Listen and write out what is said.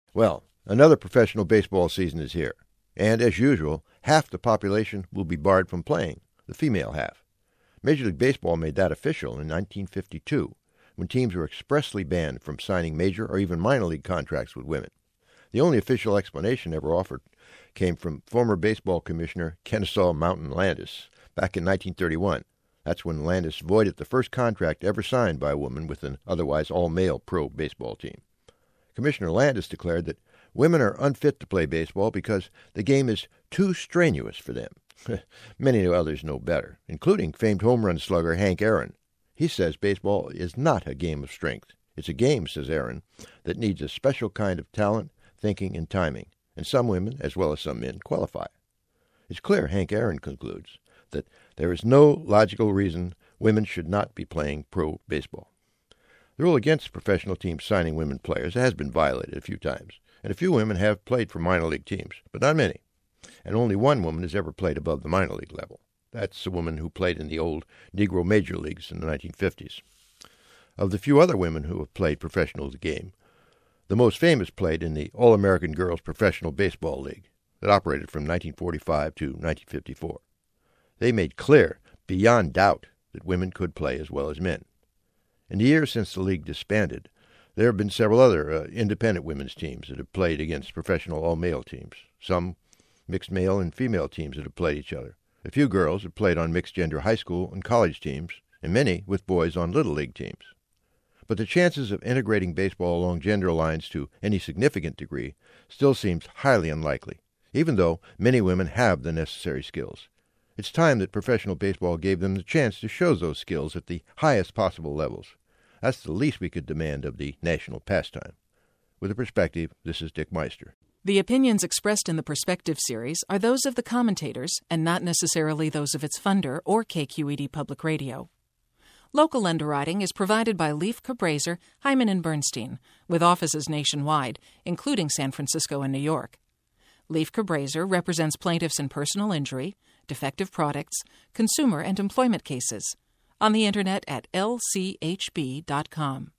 Well, another professional baseball season is here, and as usual, half the population will be barred from playing, the female half. Major League Baseball made that official in 1952, when teams were expressly banned from signing major or even minor league contracts with women. The only official explanation ever offered came from former baseball commissioner Kennesaw Mountain Landis back in 1931. That's when Landis voided the first contract ever signed by a woman with an otherwise all-male pro baseball team. Commissioner Landis declared that women are unfit to play baseball because the game is too strenuous for them. Many others know better, including famed home run slugger Hank Aaron. He says baseball is not a game of strength. It's a game, says Aaron, that needs a special kind of talent, thinking, and timing, and some women, as well as some men, qualify. It's clear, Hank Aaron concludes, that there is no logical reason women should not be playing pro baseball. The rule against professional teams signing women players has been violated a few times, and a few women have played for minor league teams, but not many. And only one woman has ever played above the minor league level. That's a woman who played in the old Negro major leagues in the 1950s. Of the few other women who have played professional game, the most famous played in the All-American Girls Professional Baseball League that operated from 1945 to 1954. They made clear, beyond doubt, that women could play as well as men. In the years since the league disbanded, there have been several other independent women's teams that have played against professional all-male teams, some mixed male and female teams that have played each other. A few girls have played on mixed-gender high school and college teams, and many with boys on little league teams. But the chances of integrating baseball along gender lines to any significant degree still seems highly unlikely, even though many women have the necessary skills. It's time that professional baseball gave them the chance to show those skills at the highest possible levels. That's the least we could demand of the national pastime. With a Perspective, this is Dick Meister. The opinions expressed in the Perspective series are those of the commentators and not necessarily those of its funder or KQED Public Radio. Local underwriting is provided by Leif Cabraser, Hyman & Bernstein, with offices nationwide, including San Francisco and New York. Leif Cabraser represents plaintiffs in personal injury, defective products, consumer and employment cases. On the Internet at lchb.com.